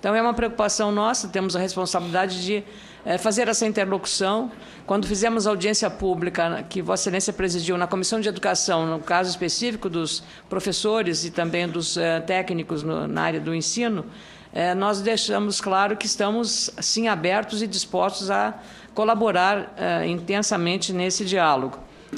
Então, é uma preocupação nossa, temos a responsabilidade de fazer essa interlocução. Quando fizemos a audiência pública, que Vossa Excelência presidiu na Comissão de Educação, no caso específico dos professores e também dos técnicos na área do ensino, nós deixamos claro que estamos, sim, abertos e dispostos a colaborar intensamente nesse diálogo.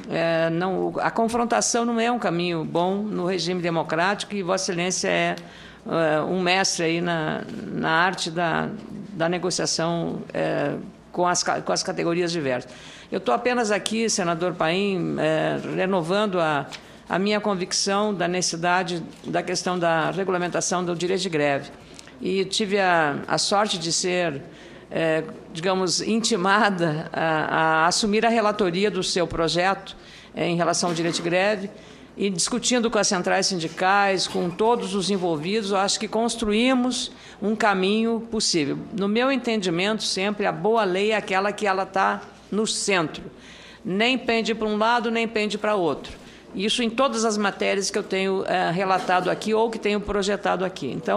A confrontação não é um caminho bom no regime democrático, e Vossa Excelência é um mestre aí na arte da negociação com as categorias diversas. Eu estou apenas aqui, senador Paim, renovando a minha convicção da necessidade da questão da regulamentação do direito de greve. E tive a sorte de ser, digamos, intimada a assumir a relatoria do seu projeto em relação ao direito de greve, e discutindo com as centrais sindicais, com todos os envolvidos, eu acho que construímos um caminho possível. No meu entendimento, sempre, a boa lei é aquela que ela está no centro. Nem pende para um lado, nem pende para outro. Isso em todas as matérias que eu tenho relatado aqui ou que tenho projetado aqui. Então,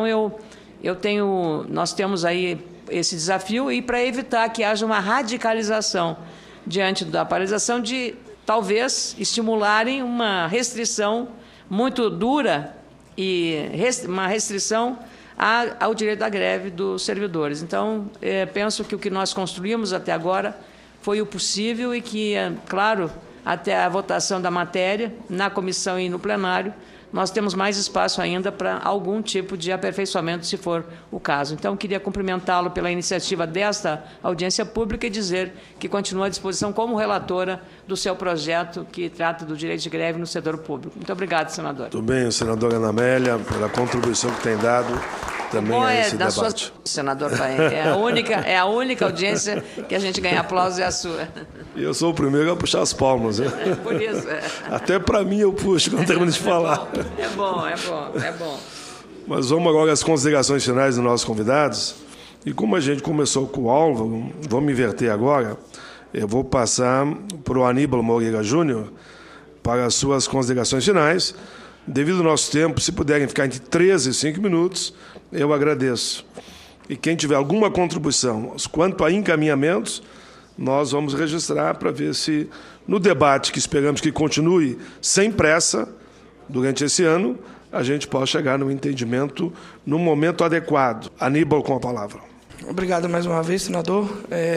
nós temos aí esse desafio, e para evitar que haja uma radicalização diante da paralisação, de talvez estimularem uma restrição muito dura e uma restrição ao direito da greve dos servidores. Então, penso que o que nós construímos até agora foi o possível, e que, claro, até a votação da matéria na comissão e no plenário, nós temos mais espaço ainda para algum tipo de aperfeiçoamento, se for o caso. Então, queria cumprimentá-lo pela iniciativa desta audiência pública e dizer que continuo à disposição como relatora do seu projeto que trata do direito de greve no setor público. Muito obrigado, senador. Muito bem, senadora Ana Amélia, pela contribuição que tem dado também a esse debate. Senador Paim, é a única audiência que a gente ganha aplausos, é a sua. E eu sou o primeiro a puxar as palmas, né? Por isso. Até para mim eu puxo quando termino de falar. É bom. Mas vamos agora às considerações finais dos nossos convidados. E como a gente começou com o Álvaro, vamos inverter agora. Eu vou passar para o Aníbal Moreira Júnior para as suas considerações finais. Devido ao nosso tempo, se puderem ficar entre 13 e 5 minutos, eu agradeço. E quem tiver alguma contribuição quanto a encaminhamentos, nós vamos registrar para ver se, no debate que esperamos que continue sem pressa durante esse ano, a gente possa chegar no entendimento no momento adequado. Aníbal, com a palavra. Obrigado mais uma vez, senador.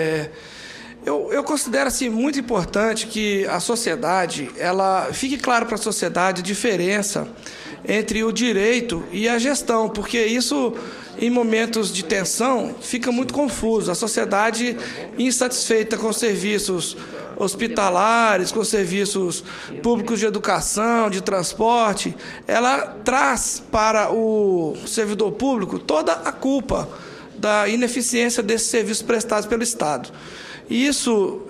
Eu considero assim, muito importante que a sociedade, fique claro para a sociedade a diferença entre o direito e a gestão, porque isso, em momentos de tensão, fica muito confuso. A sociedade insatisfeita com serviços hospitalares, com serviços públicos de educação, de transporte, ela traz para o servidor público toda a culpa da ineficiência desses serviços prestados pelo Estado. E isso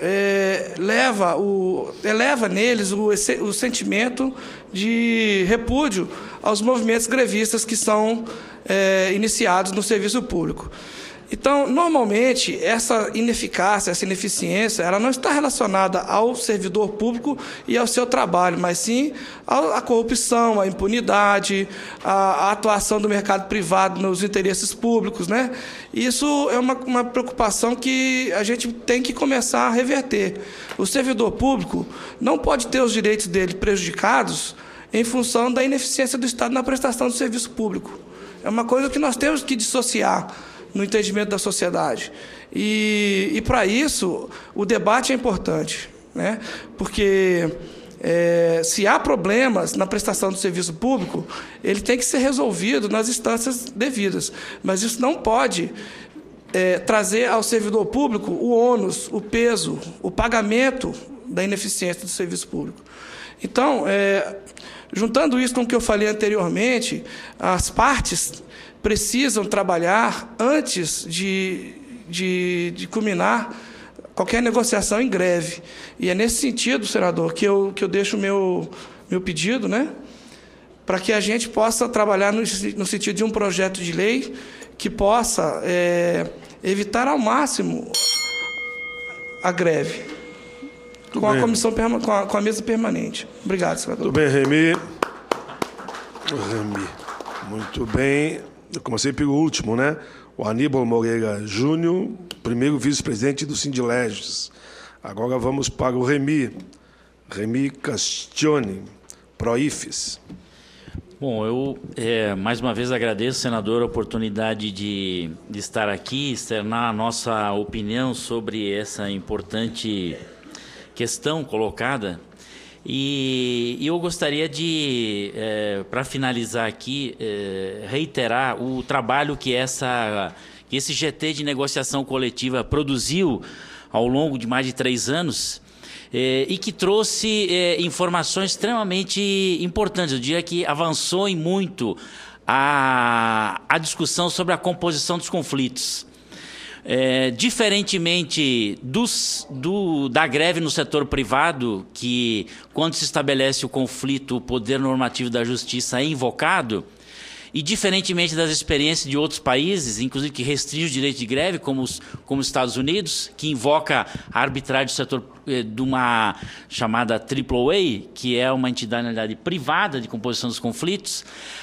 eleva neles o sentimento de repúdio aos movimentos grevistas que são iniciados no serviço público. Então, normalmente, essa ineficácia, essa ineficiência, ela não está relacionada ao servidor público e ao seu trabalho, mas sim à corrupção, à impunidade, à atuação do mercado privado nos interesses públicos, né? Isso é uma preocupação que a gente tem que começar a reverter. O servidor público não pode ter os direitos dele prejudicados em função da ineficiência do Estado na prestação do serviço público. É uma coisa que nós temos que dissociar no entendimento da sociedade. E para isso, o debate é importante, né? Porque se há problemas na prestação do serviço público, ele tem que ser resolvido nas instâncias devidas. Mas isso não pode trazer ao servidor público o ônus, o peso, o pagamento da ineficiência do serviço público. Então, juntando isso com o que eu falei anteriormente, as partes precisam trabalhar antes de culminar qualquer negociação em greve. E é nesse sentido, senador, que eu deixo o meu pedido, né, para que a gente possa trabalhar no sentido de um projeto de lei que possa evitar ao máximo a greve, com a comissão, com a mesa permanente. Obrigado, senador. Muito bem, Remy. Muito bem. Eu comecei pelo último, né? o Aníbal Moreira Júnior, primeiro vice-presidente do Sindileges. Agora vamos para o Remy Castione, Proifes. Bom, eu mais uma vez agradeço, senador, a oportunidade de estar aqui, externar a nossa opinião sobre essa importante questão colocada. E eu gostaria de, para finalizar aqui, reiterar o trabalho que esse GT de negociação coletiva produziu ao longo de mais de 3 anos e que trouxe informações extremamente importantes. Eu diria que avançou em muito a discussão sobre a composição dos conflitos. Diferentemente da greve no setor privado, que quando se estabelece o conflito, o poder normativo da justiça é invocado, e diferentemente das experiências de outros países, inclusive que restringe o direito de greve, como os Estados Unidos, que invoca a arbitragem do setor de uma chamada AAA, que é uma entidade, na realidade, privada de composição dos conflitos,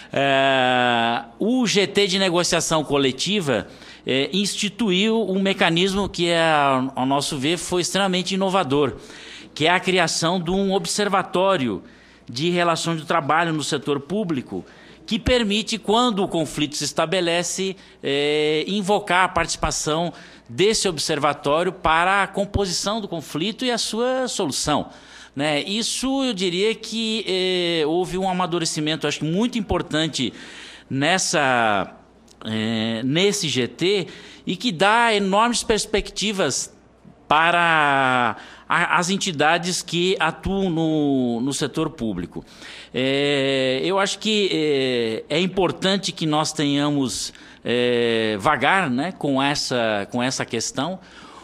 o GT de negociação coletiva instituiu um mecanismo que, ao nosso ver, foi extremamente inovador, que é a criação de um observatório de relações do trabalho no setor público, que permite, quando o conflito se estabelece, invocar a participação desse observatório para a composição do conflito e a sua solução. Né? Isso, eu diria que houve um amadurecimento, acho que muito importante nesse GT, e que dá enormes perspectivas para as entidades que atuam no setor público. Eu acho que é importante que nós tenhamos vagar, né, com essa questão.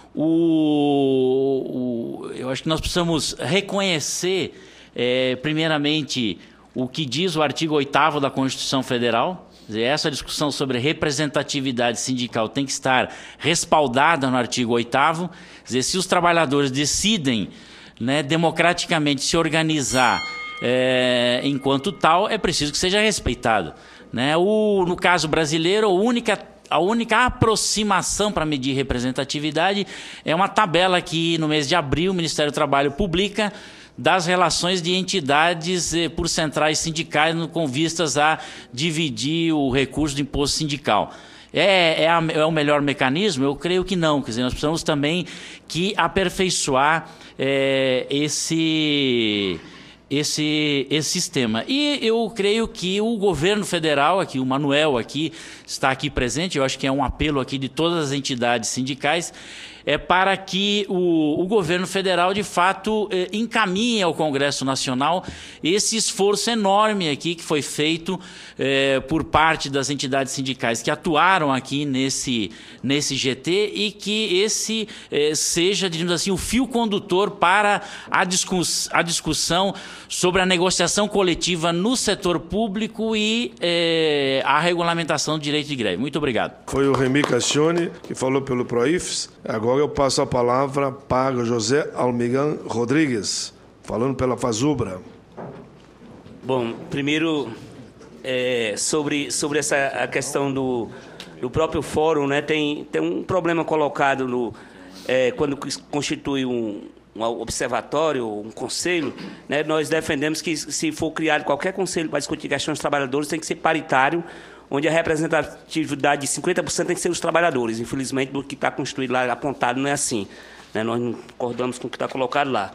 Eu acho que nós precisamos reconhecer, primeiramente, o que diz o artigo 8º da Constituição Federal. Essa discussão sobre representatividade sindical tem que estar respaldada no artigo 8º. Quer dizer, se os trabalhadores decidem, né, democraticamente se organizar enquanto tal, é preciso que seja respeitado. Né? No caso brasileiro, a única aproximação para medir representatividade é uma tabela que, no mês de abril, o Ministério do Trabalho publica, das relações de entidades por centrais sindicais com vistas a dividir o recurso do imposto sindical. É o melhor mecanismo? Eu creio que não. Quer dizer, nós precisamos também que aperfeiçoar esse sistema. E eu creio que o governo federal, aqui, o Manuel aqui, está aqui presente, eu acho que é um apelo aqui de todas as entidades sindicais, para que o governo federal, de fato, encaminhe ao Congresso Nacional esse esforço enorme aqui que foi feito por parte das entidades sindicais que atuaram aqui nesse GT, e que esse seja, digamos assim, o fio condutor para a discussão sobre a negociação coletiva no setor público e a regulamentação do direito de greve. Muito obrigado. Foi o Remy Castione que falou pelo Proifes. Agora eu passo a palavra para José Almigan Rodrigues, falando pela Fazubra. Bom, primeiro, sobre a questão do próprio fórum, né, tem um problema colocado quando constitui um observatório, um conselho, né, nós defendemos que, se for criado qualquer conselho para discutir questões dos trabalhadores, tem que ser paritário, onde a representatividade de 50% tem que ser os trabalhadores. Infelizmente, do que está constituído lá, apontado, não é assim. Né? Nós não concordamos com o que está colocado lá.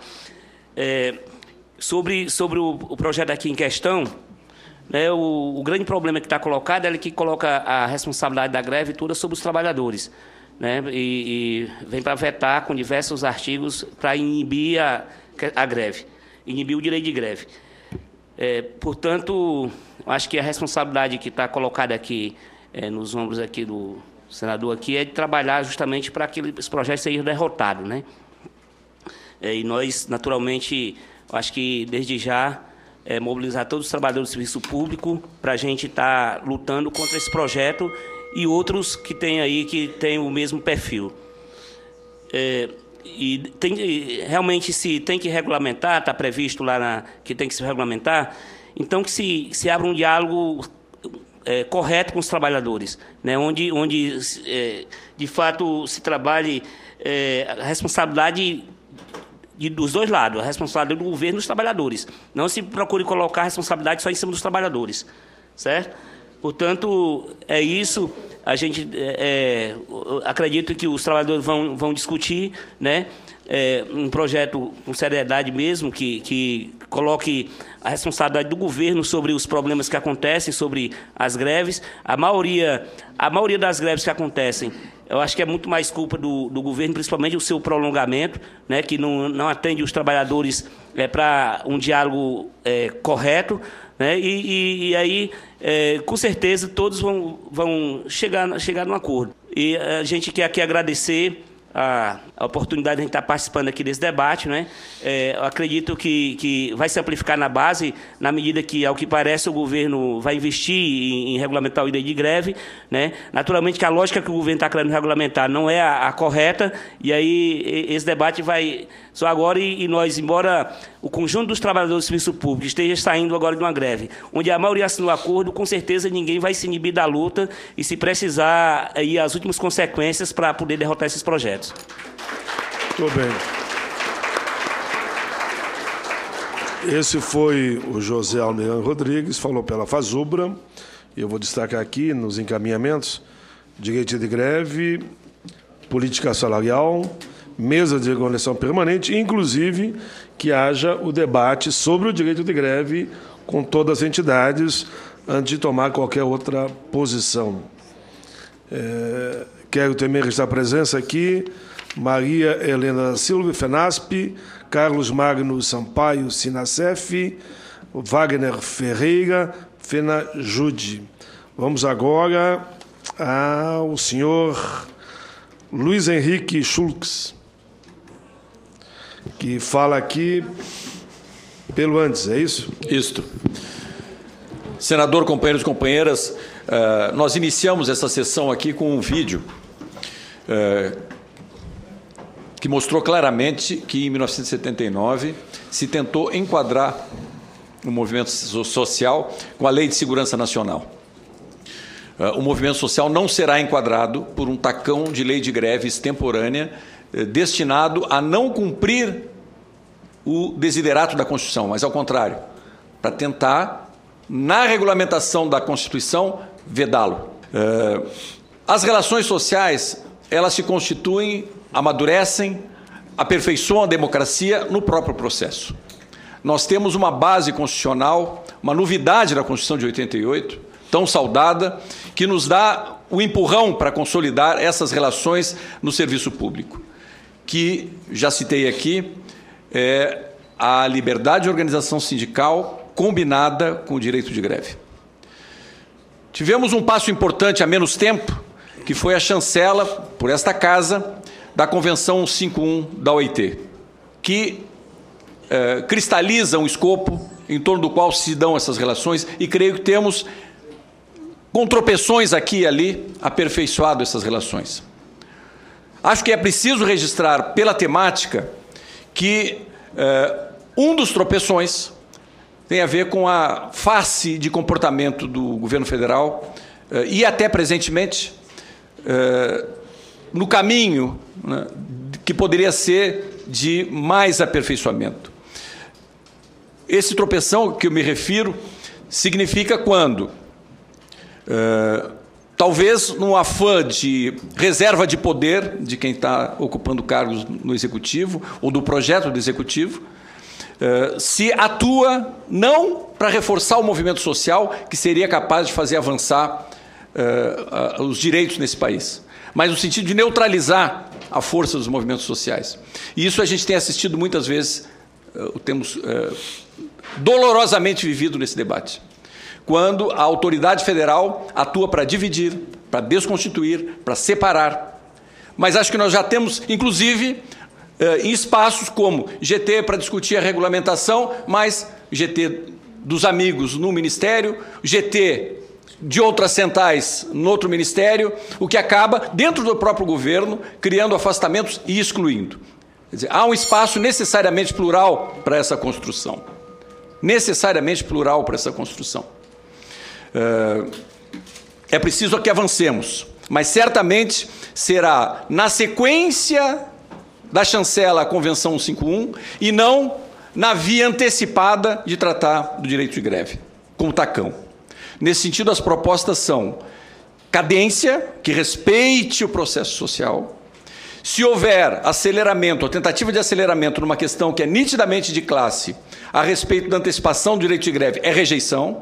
Sobre o projeto aqui em questão, né, o grande problema que está colocado é ele que coloca a responsabilidade da greve toda sobre os trabalhadores. Né? E vem para vetar com diversos artigos para inibir a greve, inibir o direito de greve. Portanto, acho que a responsabilidade que está colocada aqui nos ombros aqui do senador aqui é de trabalhar justamente para que esse projeto seja derrotado, né? E nós, naturalmente, acho que desde já mobilizar todos os trabalhadores do serviço público para a gente estar lutando contra esse projeto e outros que tem aí que tem o mesmo perfil. E realmente se tem que regulamentar, está previsto lá que tem que se regulamentar, então que se abra um diálogo correto com os trabalhadores, né? onde de fato se trabalhe a responsabilidade dos dois lados, a responsabilidade do governo e dos trabalhadores. Não se procure colocar a responsabilidade só em cima dos trabalhadores, certo? Portanto, é isso. A gente acredito que os trabalhadores vão discutir, né, um projeto com seriedade mesmo, que coloque a responsabilidade do governo sobre os problemas que acontecem, sobre as greves. A maioria das greves que acontecem, eu acho que é muito mais culpa do governo, principalmente o seu prolongamento, né, que não atende os trabalhadores para um diálogo correto, né, e aí, com certeza, todos vão chegar num acordo. E a gente quer aqui agradecer a oportunidade de a gente estar participando aqui desse debate, né? Eu acredito que vai se amplificar na base, na medida que, ao que parece, o governo vai investir em regulamentar o direito de greve, né? Naturalmente que a lógica que o governo está querendo regulamentar não é a correta, e aí esse debate vai só agora, e nós, embora o conjunto dos trabalhadores do serviço público esteja saindo agora de uma greve, onde a maioria assinou acordo, com certeza ninguém vai se inibir da luta e, se precisar, ir às últimas consequências para poder derrotar esses projetos. Muito bem. Esse foi o José Almirante Rodrigues, falou pela FASUBRA. Eu vou destacar aqui nos encaminhamentos: direito de greve, política salarial, mesa de regulação permanente, inclusive que haja o debate sobre o direito de greve com todas as entidades antes de tomar qualquer outra posição. Quero também registrar a presença aqui Maria Helena Silva, FENASP, Carlos Magno Sampaio, Sinacef, Wagner Ferreira, FENAJUDE. Vamos agora ao senhor Luiz Henrique Schultz, que fala aqui pelo antes, é isso? Isto. Senador, companheiros e companheiras, nós iniciamos essa sessão aqui com um vídeo que mostrou claramente que, em 1979, se tentou enquadrar o movimento social com a Lei de Segurança Nacional. O movimento social não será enquadrado por um tacão de lei de greve extemporânea destinado a não cumprir o desiderato da Constituição, mas, ao contrário, para tentar, na regulamentação da Constituição, vedá-lo. As relações sociais, elas se constituem, amadurecem, aperfeiçoam a democracia no próprio processo. Nós temos uma base constitucional, uma novidade da Constituição de 88, tão saudada, que nos dá o empurrão para consolidar essas relações no serviço público, que, já citei aqui, é a liberdade de organização sindical combinada com o direito de greve. Tivemos um passo importante há menos tempo, que foi a chancela, por esta Casa, da Convenção 151 da OIT, que cristaliza um escopo em torno do qual se dão essas relações, e creio que temos, com tropeções aqui e ali, aperfeiçoado essas relações. Acho que é preciso registrar, pela temática, que um dos tropeções tem a ver com a face de comportamento do governo federal e, até presentemente, no caminho, né, que poderia ser de mais aperfeiçoamento. Esse tropeção que eu me refiro significa quando, talvez num afã de reserva de poder de quem está ocupando cargos no Executivo ou do projeto do Executivo, se atua não para reforçar o movimento social que seria capaz de fazer avançar os direitos nesse país, mas no sentido de neutralizar a força dos movimentos sociais. E isso a gente tem assistido muitas vezes, temos dolorosamente vivido nesse debate, quando a autoridade federal atua para dividir, para desconstituir, para separar. Mas acho que nós já temos, inclusive, em espaços como GT para discutir a regulamentação, mas GT dos amigos no Ministério, GT de outras centrais no outro Ministério, o que acaba, dentro do próprio governo, criando afastamentos e excluindo. Quer dizer, há um espaço necessariamente plural para essa construção. Necessariamente plural para essa construção. é preciso que avancemos, mas certamente será na sequência da chancela à Convenção 151 e não na via antecipada de tratar do direito de greve, como tacão. Nesse sentido, as propostas são cadência, que respeite o processo social. Se houver aceleramento, ou tentativa de aceleramento numa questão que é nitidamente de classe, a respeito da antecipação do direito de greve, é rejeição,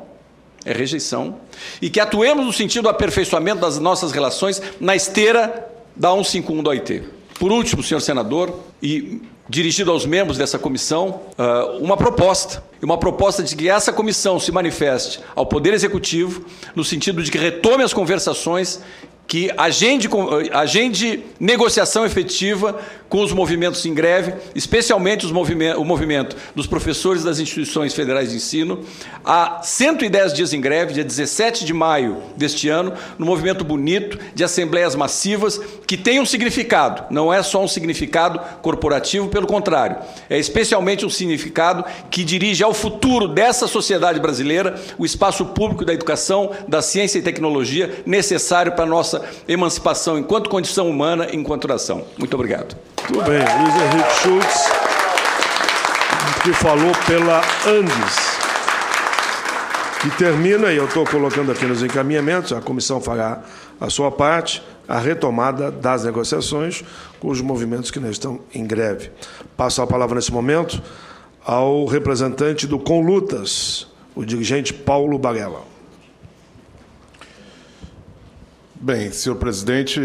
e que atuemos no sentido do aperfeiçoamento das nossas relações na esteira da 151 da OIT. Por último, senhor senador, e dirigido aos membros dessa comissão, uma proposta de que essa comissão se manifeste ao Poder Executivo no sentido de que retome as conversações, que agende negociação efetiva com os movimentos em greve, especialmente o movimento dos professores das instituições federais de ensino, há 110 dias em greve, dia 17 de maio deste ano, no movimento bonito de assembleias massivas, que tem um significado, não é só um significado corporativo, pelo contrário, é especialmente um significado que dirige ao futuro dessa sociedade brasileira, o espaço público da educação, da ciência e tecnologia necessário para a nossa emancipação enquanto condição humana e enquanto nação. Muito obrigado. Muito bem, Luiz Henrique Schultz, que falou pela Andes, que termina, e eu estou colocando aqui nos encaminhamentos, a comissão fará a sua parte, a retomada das negociações com os movimentos que ainda estão em greve. Passo a palavra nesse momento ao representante do Conlutas, o dirigente Paulo Barella. Bem, senhor presidente,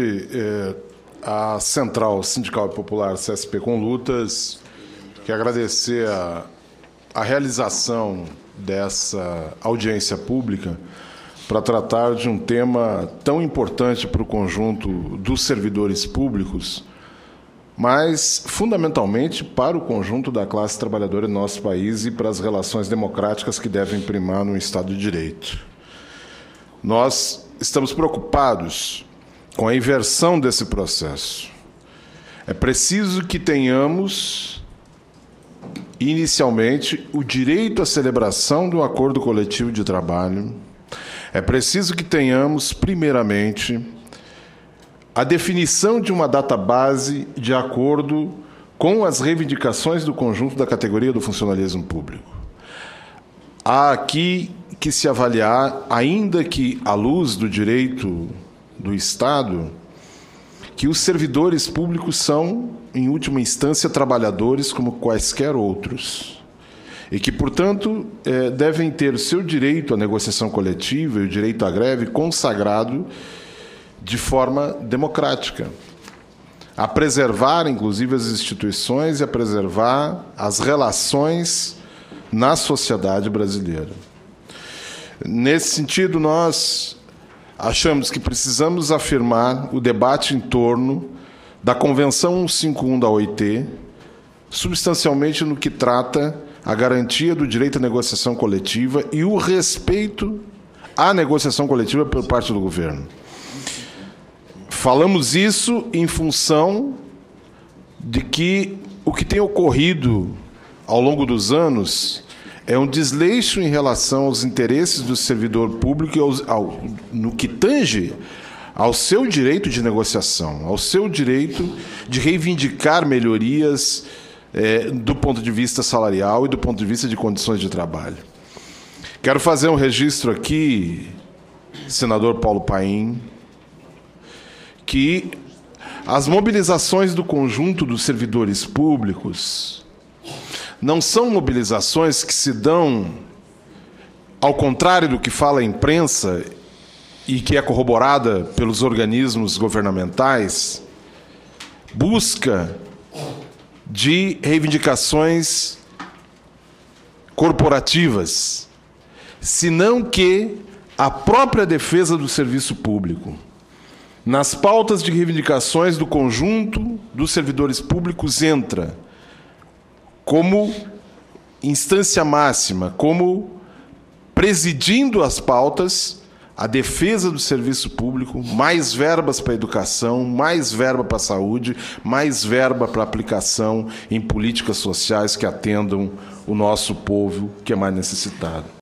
a Central Sindical e Popular CSP Conlutas quer agradecer a realização dessa audiência pública para tratar de um tema tão importante para o conjunto dos servidores públicos, mas, fundamentalmente, para o conjunto da classe trabalhadora do nosso país e para as relações democráticas que devem primar no Estado de Direito. Nós estamos preocupados com a inversão desse processo. É preciso que tenhamos, inicialmente, o direito à celebração do acordo coletivo de trabalho. É preciso que tenhamos, primeiramente, a definição de uma data-base de acordo com as reivindicações do conjunto da categoria do funcionalismo público. Há aqui que se avaliar, ainda que à luz do direito do Estado, que os servidores públicos são, em última instância, trabalhadores como quaisquer outros, e que, portanto, devem ter o seu direito à negociação coletiva e o direito à greve consagrado de forma democrática, a preservar, inclusive, as instituições e a preservar as relações na sociedade brasileira. Nesse sentido, nós achamos que precisamos afirmar o debate em torno da Convenção 151 da OIT, substancialmente no que trata a garantia do direito à negociação coletiva e o respeito à negociação coletiva por parte do governo. Falamos isso em função de que o que tem ocorrido ao longo dos anos é um desleixo em relação aos interesses do servidor público no que tange ao seu direito de negociação, ao seu direito de reivindicar melhorias do ponto de vista salarial e do ponto de vista de condições de trabalho. Quero fazer um registro aqui, senador Paulo Paim, que as mobilizações do conjunto dos servidores públicos não são mobilizações que se dão, ao contrário do que fala a imprensa e que é corroborada pelos organismos governamentais, busca de reivindicações corporativas, senão que a própria defesa do serviço público. Nas pautas de reivindicações do conjunto dos servidores públicos entra como instância máxima, como presidindo as pautas, a defesa do serviço público, mais verbas para a educação, mais verba para a saúde, mais verba para a aplicação em políticas sociais que atendam o nosso povo que é mais necessitado.